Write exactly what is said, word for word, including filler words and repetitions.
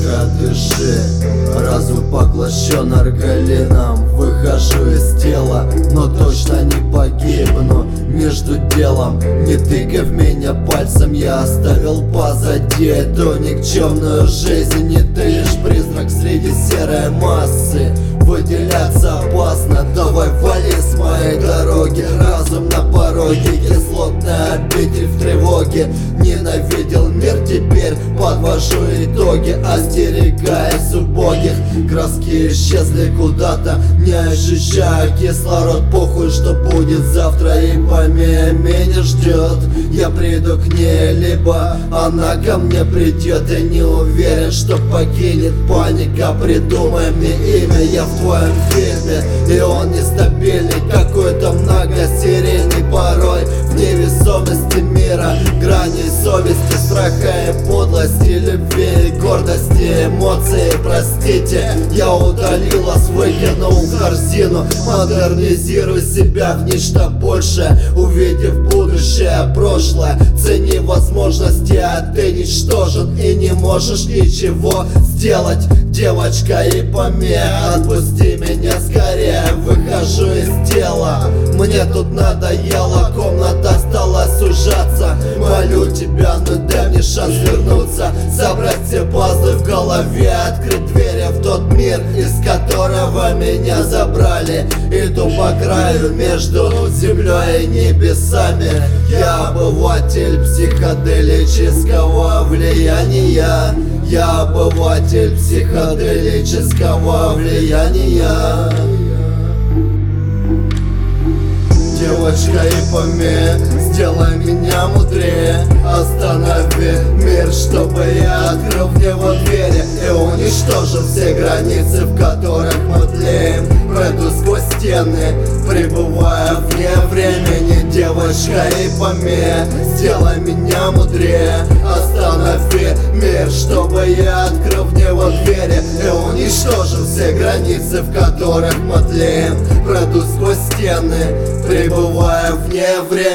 тихо дыши, разум поглощен арголином. Выхожу из тела, но точно не погибну. Между делом не тыкай в меня пальцем, я оставил позади эту никчемную жизнь. Не ты лишь призрак среди серой массы, выделяться опасно, давай вали с моей дороги. Разум на пороге, кислотная обитель в тревоге. Ненавидел мир, теперь подвожу итоги, остерегаясь убогих. Краски исчезли куда-то, не ощущаю кислород. Похуй, что будет завтра, и помимо меня ждет. Я приду к ней, либо она ко мне придет. И не уверен, что покинет паника. Придумай мне имя, я в твоем фильме, и он нестабильный, какой-то многосерийный. Порой в невесомости мира, грани совести, страха и подлости, любви и гордости, эмоции, простите. Я удалил вас, выкинул в корзину. Модернизируй себя в нечто большее, увидев будущее, прошлое. Цени возможности, а ты ничтожен и не можешь ничего сделать. Девочка, и помех, отпусти меня скорее, выхожу из тела. Мне тут надоело, комната стала сужаться. Молю тебя, ну дай мне шанс вернуться, собрать все пазлы в голове, открыть двери в тот мир, из которого меня забрали. Иду по краю между землей и небесами. Я обыватель психоделического влияния. Я обыватель психоделического влияния. Девочка, и помех, сделай меня мудрее. Останови мир, чтобы я открыл в него двери и уничтожил все границы, в которых мы тлеем. Пройду сквозь стены, пребывая вне времени. Девочка, и помех, сделай меня мудрее. Останови мир, чтобы я открыл в него двери и уничтожил все границы, в которых мы тлеем. Пройду сквозь стены, пребывая вне времени.